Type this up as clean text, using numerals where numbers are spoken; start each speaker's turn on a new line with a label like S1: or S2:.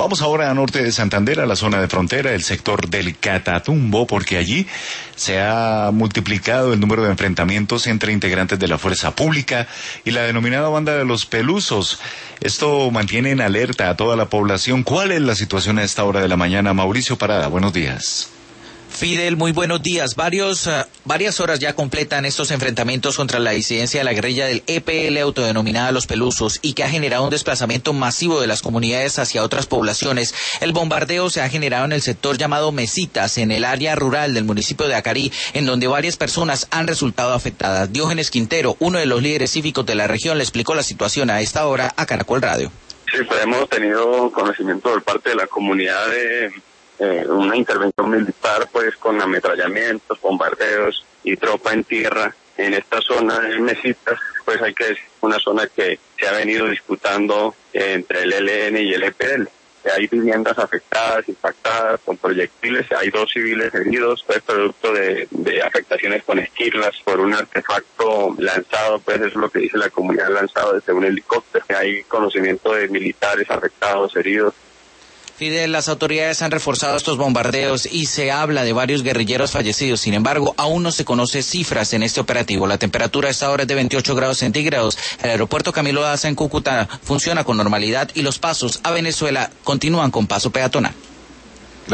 S1: Vamos ahora a norte de Santander, a la zona de frontera, el sector del Catatumbo, porque allí se ha multiplicado el número de enfrentamientos entre integrantes de la fuerza pública y la denominada banda de los Pelusos. Esto mantiene en alerta a toda la población. ¿Cuál es la situación a esta hora de la mañana? Mauricio Parada, buenos días.
S2: Fidel, muy buenos días. Varias horas ya completan estos enfrentamientos contra la disidencia de la guerrilla del EPL autodenominada Los Pelusos y que ha generado un desplazamiento masivo de las comunidades hacia otras poblaciones. El bombardeo se ha generado en el sector llamado Mesitas, en el área rural del municipio de Acarí, en donde varias personas han resultado afectadas. Diógenes Quintero, uno de los líderes cívicos de la región, le explicó la situación a esta hora a Caracol Radio.
S3: Sí, pues hemos tenido conocimiento por parte de la comunidad de una intervención militar, pues con ametrallamientos, bombardeos y tropa en tierra en esta zona de Mesitas. Pues hay que decir, una zona que se ha venido disputando entre el ELN y el EPL. Hay viviendas afectadas, impactadas con proyectiles, hay 2 civiles heridos, pues producto de afectaciones con esquirlas por un artefacto lanzado, pues eso es lo que dice la comunidad, lanzado desde un helicóptero. Hay conocimiento de militares afectados, heridos.
S2: Fidel, las autoridades han reforzado estos bombardeos y se habla de varios guerrilleros fallecidos. Sin embargo, aún no se conocen cifras en este operativo. La temperatura a esta hora es de 28 grados centígrados. El aeropuerto Camilo Daza en Cúcuta funciona con normalidad y los pasos a Venezuela continúan con paso peatonal.